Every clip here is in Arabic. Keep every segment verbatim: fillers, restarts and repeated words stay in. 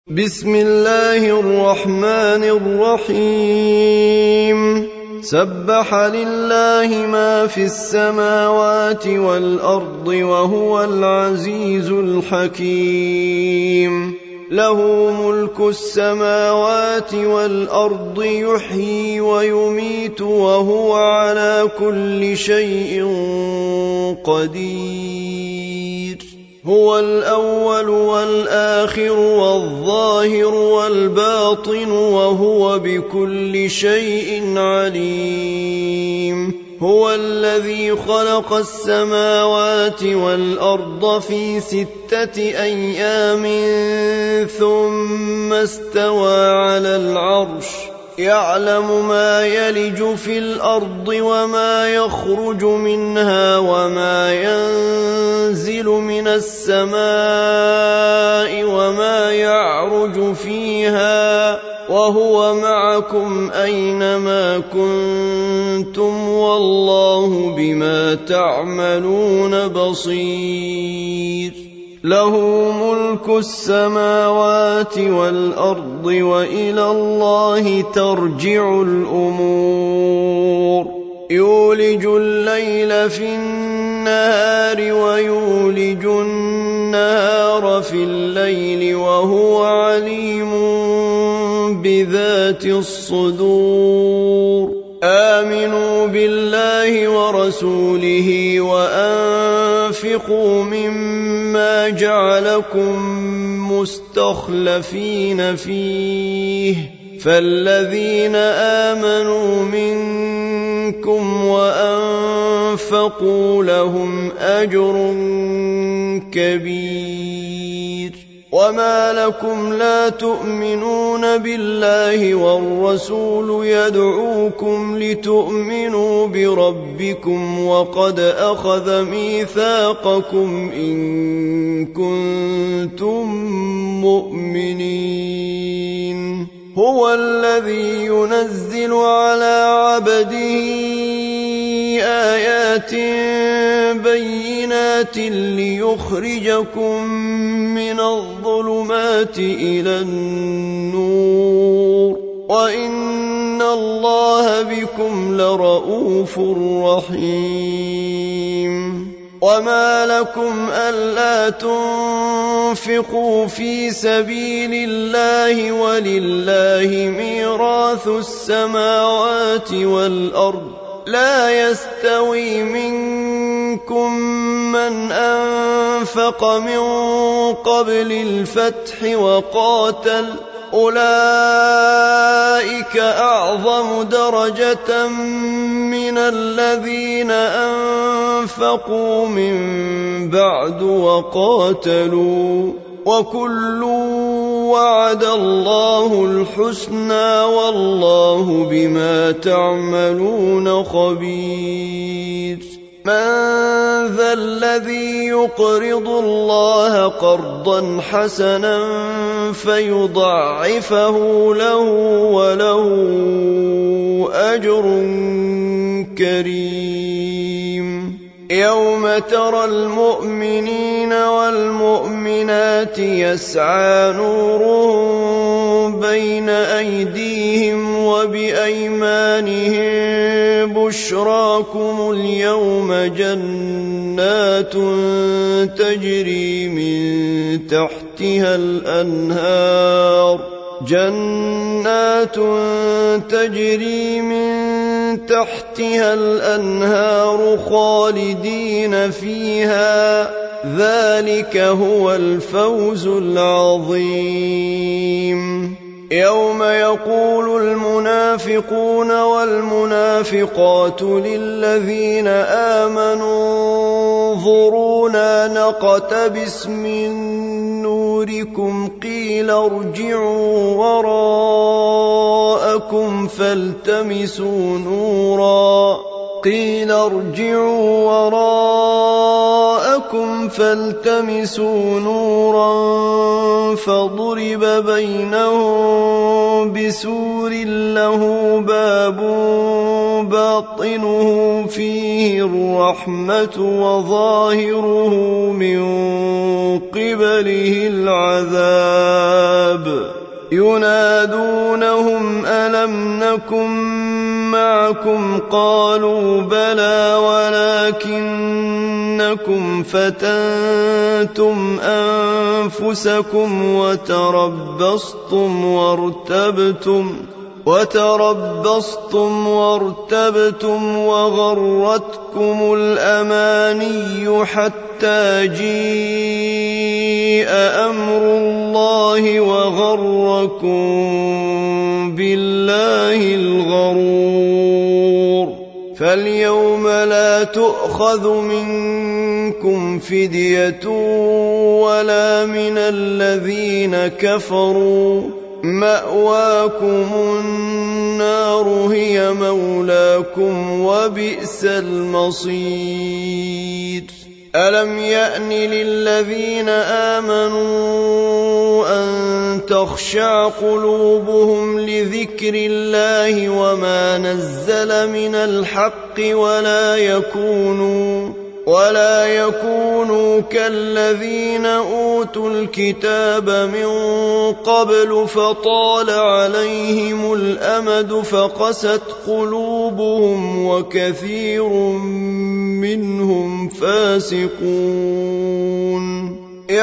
بسم الله الرحمن الرحيم سبح لله ما في السماوات والأرض وهو العزيز الحكيم له ملك السماوات والأرض يحيي ويميت وهو على كل شيء قدير هو الأول والآخر والظاهر والباطن وهو بكل شيء عليم هو الذي خلق السماوات والأرض في ستة أيام ثم استوى على العرش يعلم ما يلج في الأرض وما يخرج منها وما ينزل من السماء وما يعرج فيها وهو معكم أينما كنتم والله بما تعملون بصير له ملك السماوات والأرض وإلى الله ترجع الأمور يولج الليل في النهار ويولج النهار في الليل وهو عليم بذات الصدور آمنوا بالله ورسوله وأنفقوا مما جعلكم مستخلفين فيه فالذين آمنوا منكم وأنفقوا لهم أجر كبير وما لكم لا تؤمنون بالله والرسول يدعوكم لتؤمنوا بربكم وقد أخذ ميثاقكم إن كنتم مؤمنين هو الذي ينزل على عبده آيات بينات ليخرجكم من الظلمات إلى النور وإن الله بكم لرؤوف رحيم وما لكم ألا تنفقوا في سبيل الله ولله ميراث السماوات والأرض لا يستوي منكم من أنفق من قبل الفتح وقاتل أولئك أعظم درجة من الذين أنفقوا من بعد وقاتلوا وكل وعد الله الحسنى والله بما تعملون خبير من ذا الذي يقرض الله قرضا حسنا فيضاعفه له وله أجر كريم يوم ترى المؤمنين والمؤمنات يسعى نورهم بين أيديهم وبأيمانهم بشراكم اليوم جنات تجري من تحتها الأنهار جنات تجري من تحتها الأنهار خالدين فيها ذلك هو الفوز العظيم يوم يقول المنافقون والمنافقات للذين آمنوا انظرونا نقتبس من نوركم قيل ارجعوا وراءكم فالتمسوا نورا قيل ارجعوا وراءكم فالتمسوا نورا فضرب بينهم بسور له باب باطنه فيه الرحمة وظاهره من قبله العذاب ينادونهم ألم نكن معكم قالوا بلى ولكنكم فتنتم أنفسكم وتربصتم وارتبتم وتربصتم وارتبتم وغرتكم الأماني حتى جيء أمر الله وغركم بالله الغرور فاليوم لا تؤخذ منكم فدية ولا من الذين كفروا مأواكم النار هي مولاكم وبئس المصير ألم يأن للذين آمنوا أن تخشع قلوبهم لذكر الله وما نزل من الحق ولا يكونوا ولا يكونوا كالذين أوتوا الكتاب من قبل فطال عليهم الأمد فقست قلوبهم وكثير منهم فاسقون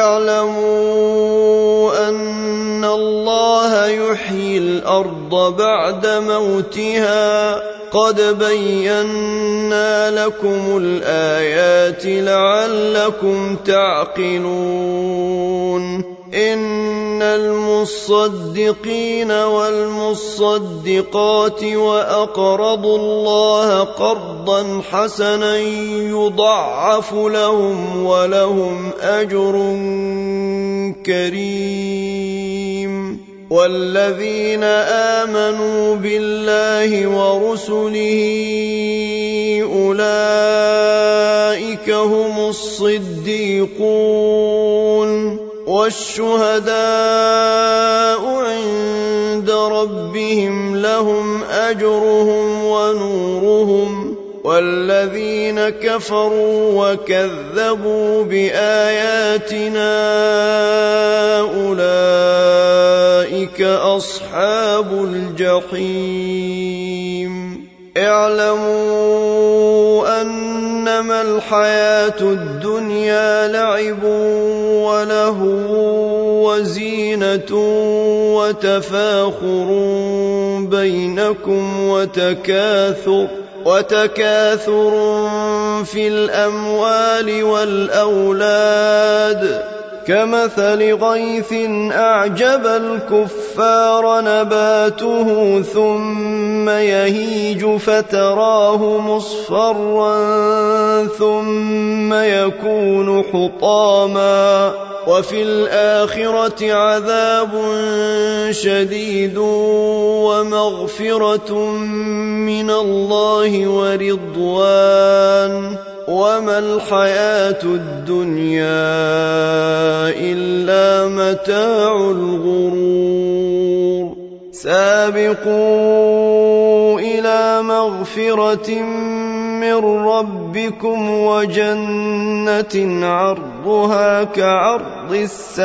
اعلموا أن الله يحيي الأرض بعد موتها قد بينا لكم الآيات لعلكم تعقلون إن المصدقين والمصدقات وأقرضوا الله قرضا حسنا يضاعف لهم ولهم أجر كريم والذين آمنوا بالله ورسله أولئك هم الصديقون والشهداء عند ربهم لهم أجرهم ونورهم والذين كفروا وكذبوا بآياتنا أولئك أصحاب الجحيم اعلموا أنما الحياة الدنيا لعب ولهو وزينة وتفاخر بينكم وتكاثر وتكاثر في الأموال والأولاد كمثل غيث أعجب الكفار نباته ثم يهيج فتراه مصفرا ثم يكون حطاما وفي الآخرة عذاب شديد ومغفرة من الله ورضوان وما الحياة الدنيا إلا متاع الغرور سابقوا إلى مغفرة من ربكم وجنة عرضها كعرض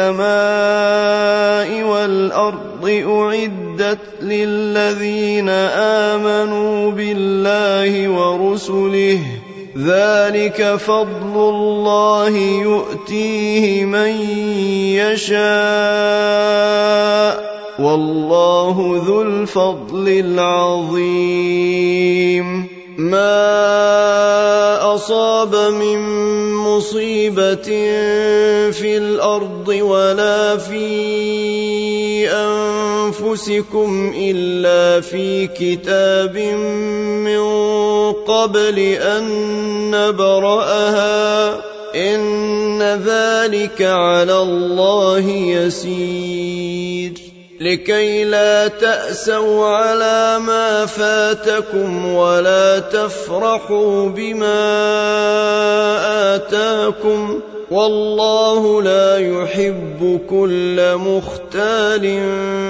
السماء والأرض أعدت للذين آمنوا بالله ورسله ذلك فضل الله يؤتيه من يشاء والله ذو الفضل العظيم ما أصاب من مصيبة في الأرض ولا في أنفسكم إلا في كتاب من قبل أن نبرأها إن ذلك على الله يسير لكي لا تأسوا على ما فاتكم ولا تفرحوا بما آتاكم والله لا يحب كل مختال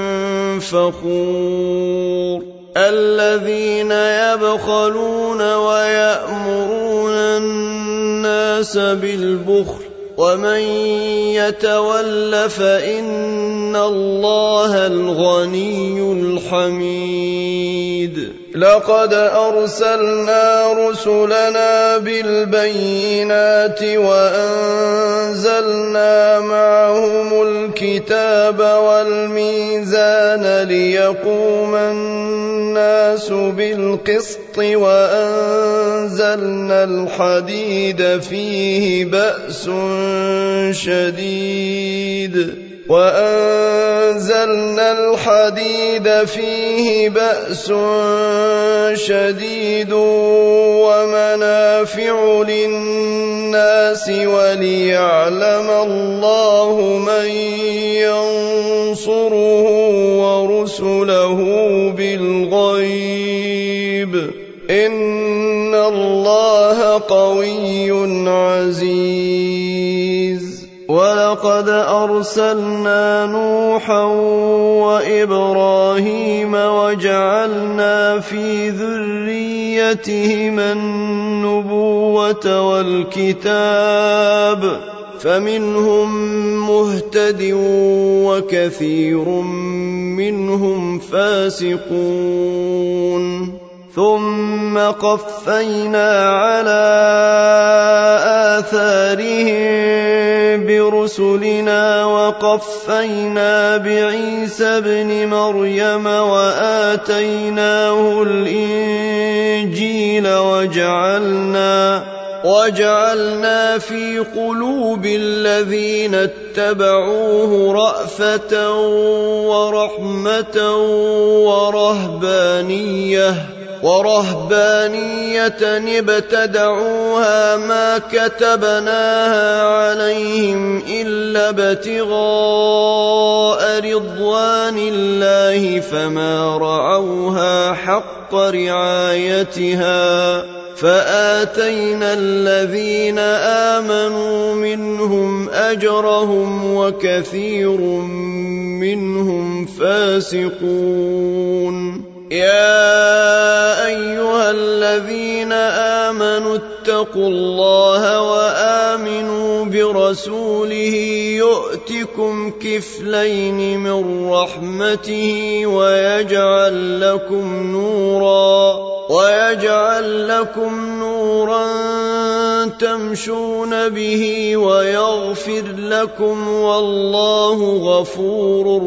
فخور الذين يبخلون ويأمرون الناس بالبخل ومن يتول فإن الله الغني الحميد لقد أرسلنا رسلنا بالبينات وأنزلنا معهم الكتاب والميزان ليقوم الناس بالقسط وأنزلنا الحديد فيه بأس شديد وأنزلنا الحديد فيه بأس شديد ومنافع للناس وليعلم الله من ينصره ورسله بالغيب إن الله قوي عزيز ولقد أرسلنا نوحا وإبراهيم وجعلنا في ذريتهما النبوة والكتاب فمنهم مهتد وكثير منهم فاسقون ثم قفينا على آثارهم برسلنا وقفينا بعيسى ابن مريم وآتيناه الإنجيل وجعلنا وجعلنا في قلوب الذين اتبعوه رأفة ورحمة ورهبانية ورهبانية ابتدعوها ما كتبناها عليهم إلا ابتغاء رضوان الله فما رعوها حق رعايتها فآتينا الذين آمنوا منهم أجرهم وكثير منهم فاسقون يا أيها الذين آمنوا اتقوا الله وآمنوا برسوله يؤتكم كفلين من رحمته ويجعل لكم نورا ويجعل لكم نورا تمشون به ويغفر لكم والله غفور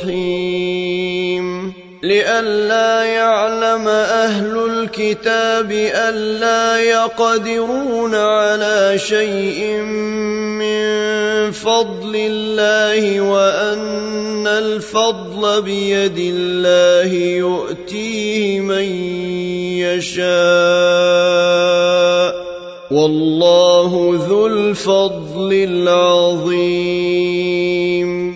رحيم لئلا يعلم أهل الكتاب ألا يقدرون على شيء من فضل الله وأن الفضل بيد الله يؤتيه من يشاء والله ذو الفضل العظيم